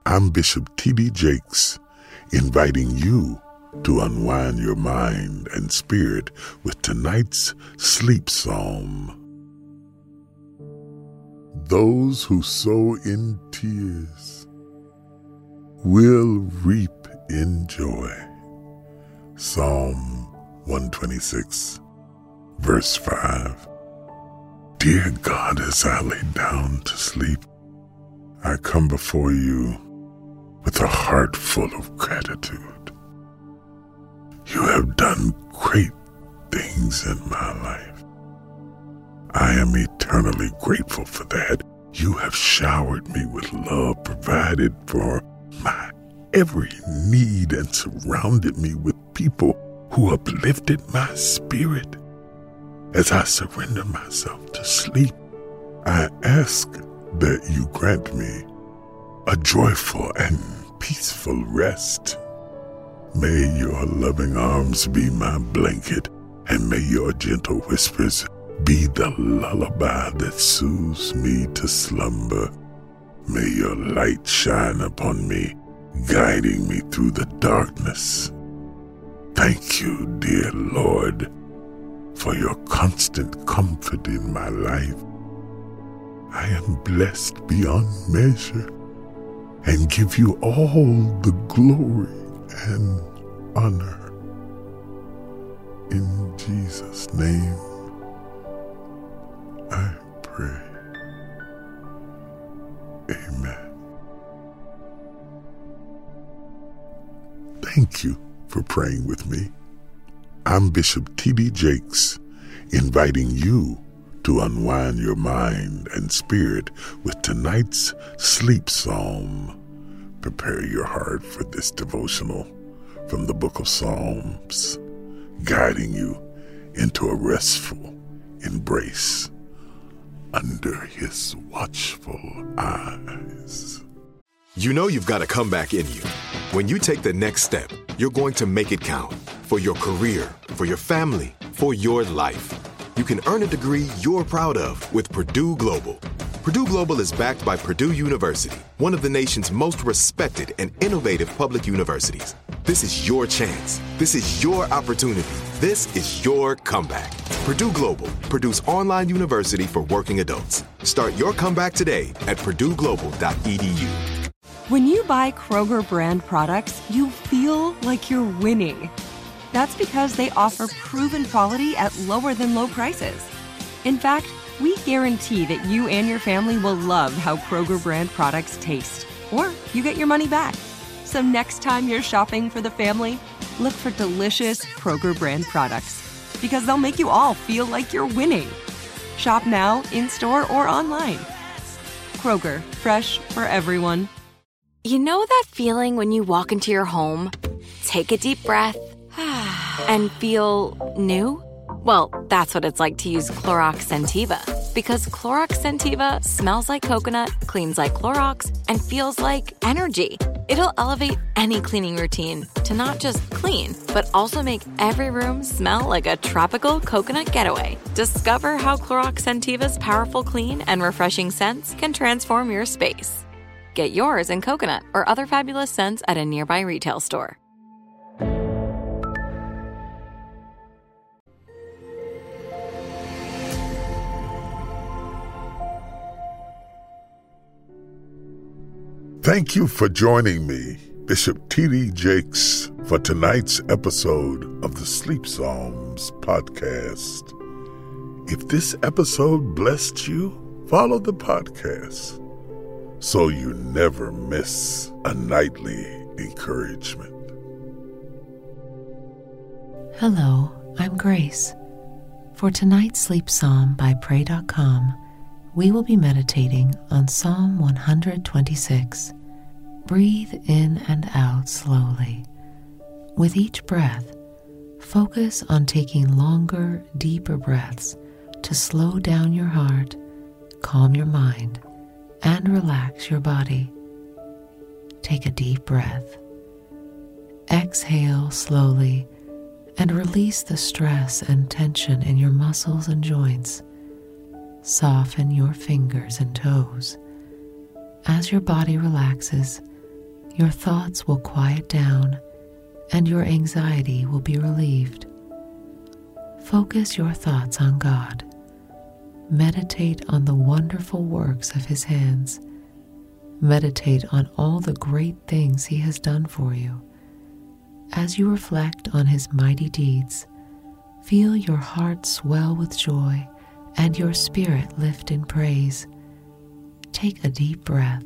I'm Bishop T.D. Jakes, inviting you to unwind your mind and spirit with tonight's sleep psalm. Those who sow in tears will reap in joy. Psalm 126, verse 5. Dear God, as I lay down to sleep, I come before you with a heart full of gratitude. You have done great things in my life. I am eternally grateful for that. You have showered me with love, provided for my every need, and surrounded me with people who uplifted my spirit. As I surrender myself to sleep, I ask that you grant me a joyful and peaceful rest. May your loving arms be my blanket, and may your gentle whispers be the lullaby that soothes me to slumber. May your light shine upon me, guiding me through the darkness. Thank you, dear Lord, for your constant comfort in my life. I am blessed beyond measure and give you all the glory and honor. In Jesus' name, I pray. Amen. Thank you for praying with me. I'm Bishop T.D. Jakes, inviting you to unwind your mind and spirit with tonight's sleep psalm. Prepare your heart for this devotional from the book of Psalms, guiding you into a restful embrace under his watchful eyes. You know you've got a comeback in you. When you take the next step, you're going to make it count for your career, for your family, for your life. You can earn a degree you're proud of with Purdue Global. Purdue Global is backed by Purdue University, one of the nation's most respected and innovative public universities. This is your chance. This is your opportunity. This is your comeback. Purdue Global, Purdue's online university for working adults. Start your comeback today at purdueglobal.edu. When you buy Kroger brand products, you feel like you're winning. That's because they offer proven quality at lower than low prices. In fact, we guarantee that you and your family will love how Kroger brand products taste, or you get your money back. So next time you're shopping for the family, look for delicious Kroger brand products, because they'll make you all feel like you're winning. Shop now, in-store, or online. Kroger, fresh for everyone. You know that feeling when you walk into your home, take a deep breath, and feel new? Well, that's what it's like to use Clorox Scentiva. Because Clorox Scentiva smells like coconut, cleans like Clorox, and feels like energy. It'll elevate any cleaning routine to not just clean, but also make every room smell like a tropical coconut getaway. Discover how Clorox Scentiva's powerful clean and refreshing scents can transform your space. Get yours in coconut or other fabulous scents at a nearby retail store. Thank you for joining me, Bishop T.D. Jakes, for tonight's episode of the Sleep Psalms podcast. If this episode blessed you, follow the podcast so you never miss a nightly encouragement. Hello, I'm Grace. For tonight's Sleep Psalm by Pray.com, we will be meditating on Psalm 126. Breathe in and out slowly. With each breath, focus on taking longer, deeper breaths to slow down your heart, calm your mind, and relax your body. Take a deep breath. Exhale slowly and release the stress and tension in your muscles and joints. Soften your fingers and toes. As your body relaxes, your thoughts will quiet down and your anxiety will be relieved. Focus your thoughts on God. Meditate on the wonderful works of His hands. Meditate on all the great things He has done for you. As you reflect on His mighty deeds, feel your heart swell with joy and your spirit lift in praise. Take a deep breath.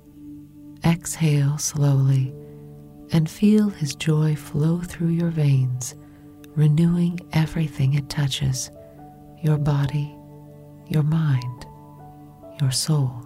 Exhale slowly and feel His joy flow through your veins, renewing everything it touches, your body, your mind, your soul.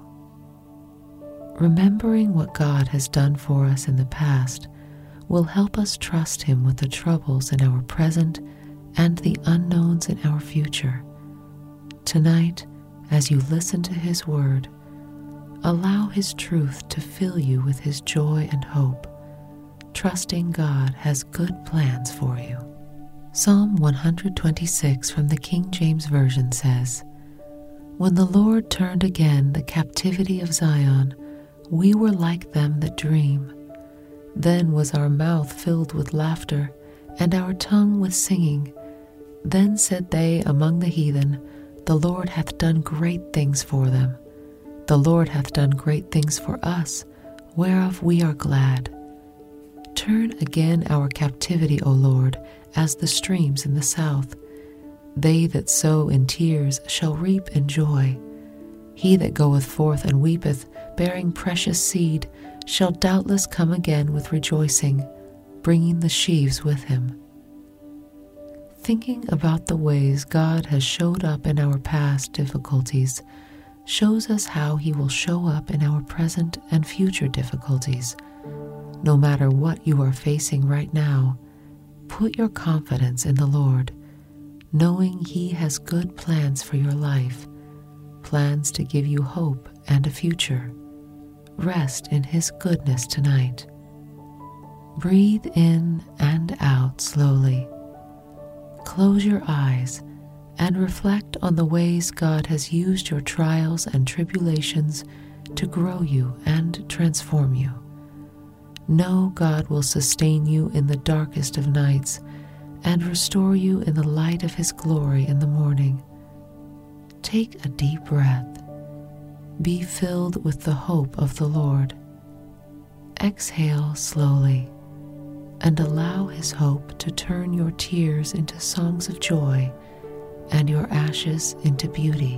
Remembering what God has done for us in the past will help us trust Him with the troubles in our present and the unknowns in our future. Tonight, as you listen to His word, allow His truth to fill you with His joy and hope, trusting God has good plans for you. Psalm 126 from the King James Version says, "When the Lord turned again the captivity of Zion, we were like them that dream. Then was our mouth filled with laughter, and our tongue with singing. Then said they among the heathen, The Lord hath done great things for them. The Lord hath done great things for us, whereof we are glad. Turn again our captivity, O Lord, as the streams in the south. They that sow in tears shall reap in joy. He that goeth forth and weepeth, bearing precious seed, shall doubtless come again with rejoicing, bringing the sheaves with him." Thinking about the ways God has showed up in our past difficulties shows us how He will show up in our present and future difficulties. No matter what you are facing right now, put your confidence in the Lord, knowing He has good plans for your life, plans to give you hope and a future. Rest in His goodness tonight. Breathe in and out slowly. Close your eyes and reflect on the ways God has used your trials and tribulations to grow you and transform you. Know God will sustain you in the darkest of nights and restore you in the light of His glory in the morning. Take a deep breath. Be filled with the hope of the Lord. Exhale slowly and allow His hope to turn your tears into songs of joy and your ashes into beauty.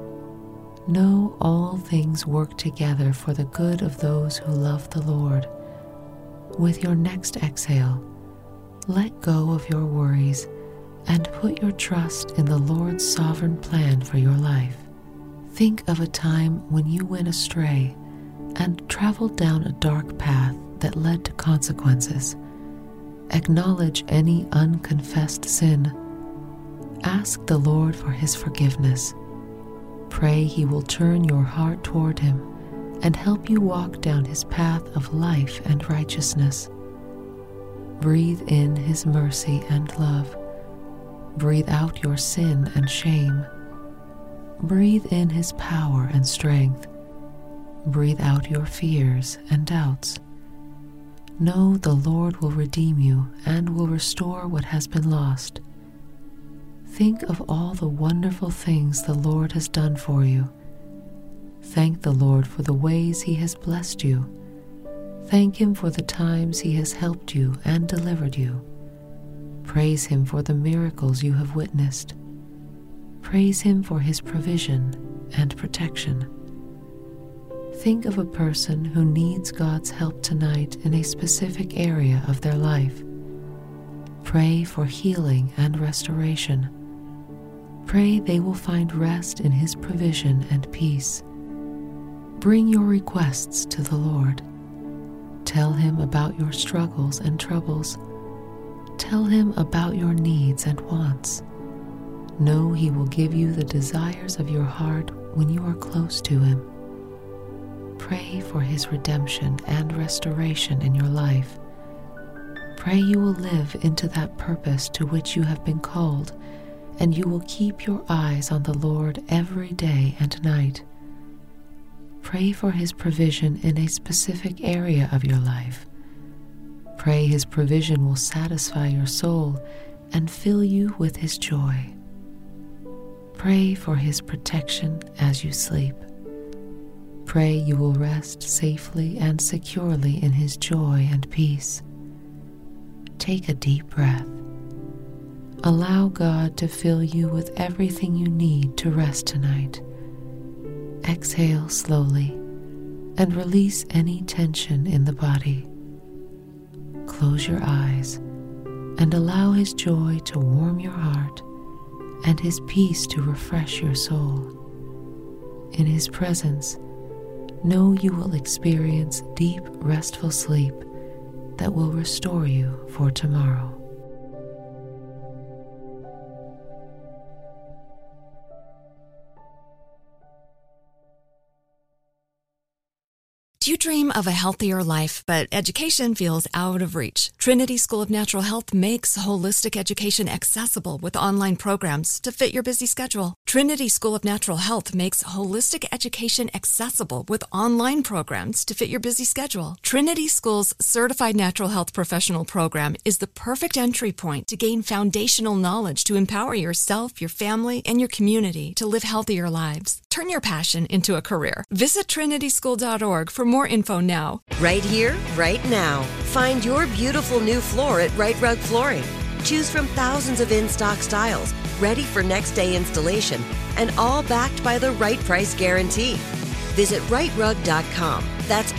Know all things work together for the good of those who love the Lord. With your next exhale, let go of your worries and put your trust in the Lord's sovereign plan for your life. Think of a time when you went astray and traveled down a dark path that led to consequences. Acknowledge any unconfessed sin. Ask the Lord for His forgiveness. Pray He will turn your heart toward Him and help you walk down His path of life and righteousness. Breathe in His mercy and love. Breathe out your sin and shame. Breathe in His power and strength. Breathe out your fears and doubts. Know the Lord will redeem you and will restore what has been lost. Think of all the wonderful things the Lord has done for you. Thank the Lord for the ways He has blessed you. Thank Him for the times He has helped you and delivered you. Praise Him for the miracles you have witnessed. Praise Him for His provision and protection. Think of a person who needs God's help tonight in a specific area of their life. Pray for healing and restoration. Pray they will find rest in His provision and peace. Bring your requests to the Lord. Tell Him about your struggles and troubles. Tell Him about your needs and wants. Know He will give you the desires of your heart when you are close to Him. Pray for His redemption and restoration in your life. Pray you will live into that purpose to which you have been called, and you will keep your eyes on the Lord every day and night. Pray for His provision in a specific area of your life. Pray His provision will satisfy your soul and fill you with His joy. Pray for His protection as you sleep. Pray you will rest safely and securely in His joy and peace. Take a deep breath. Allow God to fill you with everything you need to rest tonight. Exhale slowly and release any tension in the body. Close your eyes and allow His joy to warm your heart and His peace to refresh your soul. In His presence, know you will experience deep, restful sleep that will restore you for tomorrow. Do you dream of a healthier life, but education feels out of reach? Trinity School of Natural Health makes holistic education accessible with online programs to fit your busy schedule. Trinity School of Natural Health makes holistic education accessible with online programs to fit your busy schedule. Trinity School's Certified Natural Health Professional Program is the perfect entry point to gain foundational knowledge to empower yourself, your family, and your community to live healthier lives. Turn your passion into a career. Visit trinityschool.org for more info now. Right here, right now. Find your beautiful new floor at Right Rug Flooring. Choose from thousands of in-stock styles, ready for next day installation, and all backed by the right price guarantee. Visit rightrug.com. That's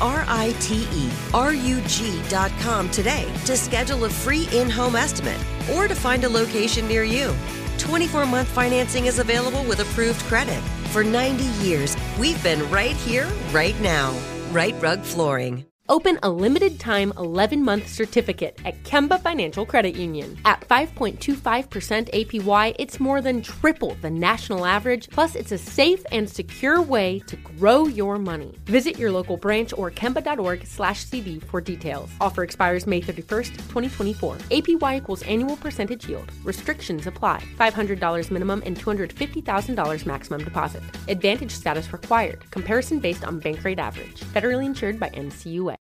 RITERUG.com today to schedule a free in-home estimate or to find a location near you. 24-month financing is available with approved credit. For 90 years, we've been right here, right now. Right Rug Flooring. Open a limited-time 11-month certificate at Kemba Financial Credit Union. At 5.25% APY, it's more than triple the national average, plus it's a safe and secure way to grow your money. Visit your local branch or kemba.org/CD for details. Offer expires May 31st, 2024. APY equals annual percentage yield. Restrictions apply. $500 minimum and $250,000 maximum deposit. Advantage status required. Comparison based on bank rate average. Federally insured by NCUA.